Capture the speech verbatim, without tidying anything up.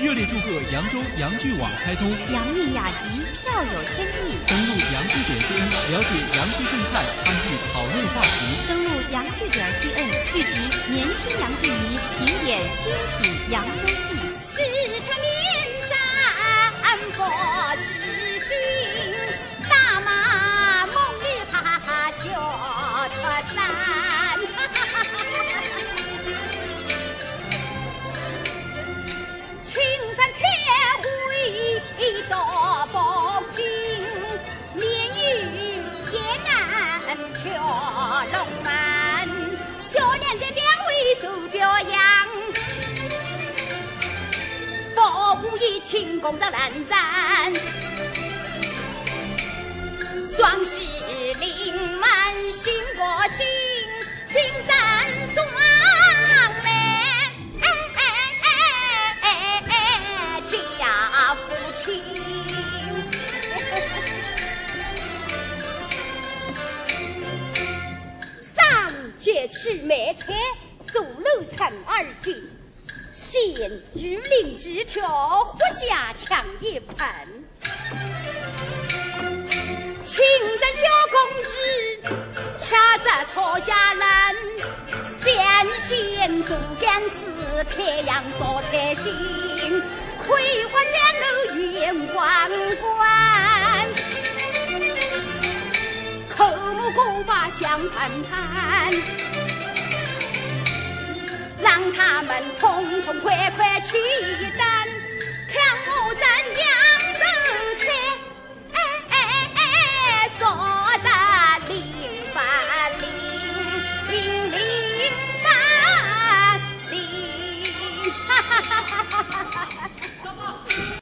热烈祝贺扬州扬剧网开通， 扬名雅集，票有天地。 登录扬剧点 C N， 了解扬剧动态，参与讨论话题。 登录扬剧点 C N， 聚集年轻扬剧迷，评点精品扬州戏。 时辰年三佛时训，大马梦里哈哈哈笑出山。青山铁灰多宝金，绵雨也难跳龙门。小莲这两位受表扬，佛无以轻功着难战，双喜临门心过心，金山双去卖菜，走路陈二斤，现榆林枝条，活下抢一盆。青山小公子，掐着坐下人，三线竹竿丝，开阳烧菜心，葵花展楼远观观，口目勾把相谈谈。让他们统统回